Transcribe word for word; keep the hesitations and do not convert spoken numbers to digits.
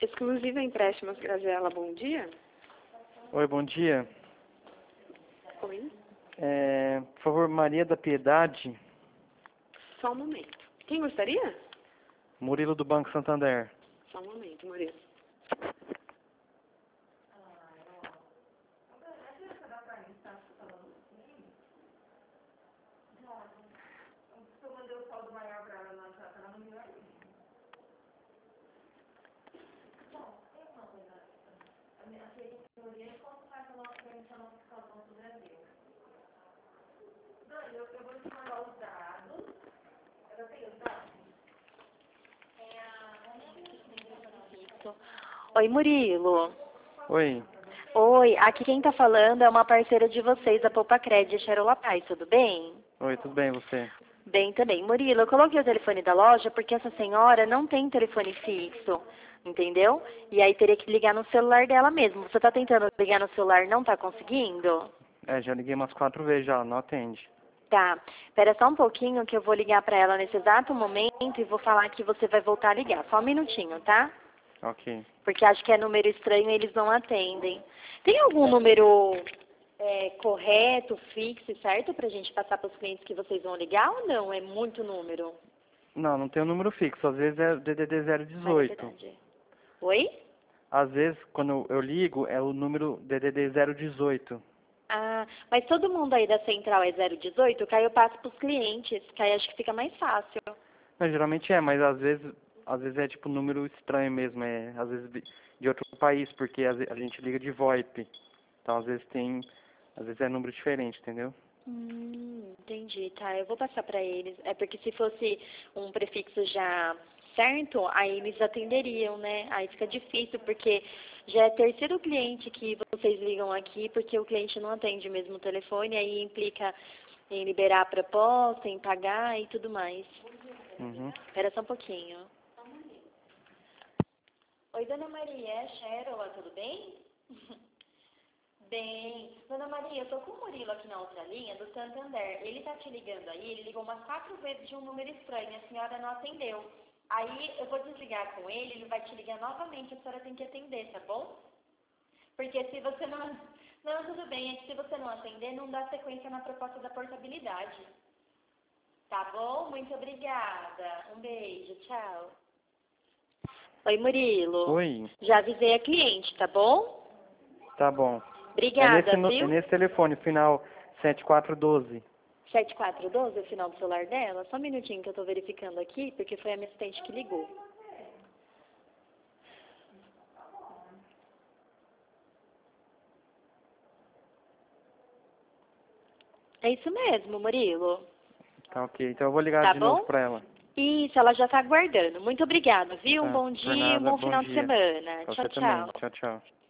Exclusiva Empréstimos Graziella, bom dia. Oi, bom dia. Oi. É, por favor, Maria da Piedade. Só um momento. Quem gostaria? Murilo do Banco Santander. Só um momento, Murilo. Oi, Murilo. Oi. Oi, aqui quem tá falando é uma parceira de vocês, a Poupa Cred, a Cherola Paz, tudo bem? Oi, tudo bem, você? Bem também. Murilo, eu coloquei o telefone da loja porque essa senhora não tem telefone fixo, entendeu? E aí teria que ligar no celular dela mesmo. Você tá tentando ligar no celular e não tá conseguindo? É, já liguei umas quatro vezes já, não atende. Tá. Espera só um pouquinho que eu vou ligar pra ela nesse exato momento e vou falar que você vai voltar a ligar. Só um minutinho, tá? Ok. Porque acho que é número estranho e eles não atendem. Tem algum número é, correto, fixo, certo? Pra gente passar para os clientes que vocês vão ligar ou não? É muito número? Não, não tem um número fixo, às vezes é D D D zero Ah, é dezoito. verdade. Oi? Às vezes, quando eu ligo, é o número D D D zero dezoito. Ah, mas todo mundo aí da central é zero dezoito, que aí eu passo para os clientes, que aí acho que fica mais fácil. Não, geralmente é, mas às vezes, às vezes é tipo número estranho mesmo, é às vezes de de outro país, porque a a gente liga de VoIP. Então às vezes tem, às vezes é número diferente, entendeu? Hum, entendi, tá. Eu vou passar para eles. É porque se fosse um prefixo já certo, aí eles atenderiam, né? Aí fica difícil, porque já é terceiro cliente que vocês ligam aqui, porque o cliente não atende mesmo o telefone, aí implica em liberar a proposta, em pagar e tudo mais. Uhum. Espera só um pouquinho. Oi, Dona Maria, é Cheryl, tudo bem? Bem, Dona Maria, eu tô com o Murilo aqui na outra linha do Santander. Ele tá te ligando aí, ele ligou umas quatro vezes de um número estranho, a senhora não atendeu. Aí eu vou desligar com ele, ele vai te ligar novamente, a senhora tem que atender, tá bom? Porque se você não... Não, tudo bem, é que se você não atender, não dá sequência na proposta da portabilidade. Tá bom? Muito obrigada. Um beijo, tchau. Oi, Murilo. Oi, Já avisei a cliente, tá bom? tá bom. É Obrigada, nesse, nu- é viu? nesse telefone, final sete quatro um dois. sete quatro um dois é o final do celular dela? Só um minutinho que eu tô verificando aqui, porque foi a minha assistente que ligou. É isso mesmo, Murilo. Tá ok, então eu vou ligar Tá de novo bom? pra ela. Isso, ela já tá aguardando. Muito obrigada, viu? Um Tá, bom por dia e um nada, bom bom final de dia. semana. Pra Tchau, você também. tchau. Tchau, tchau.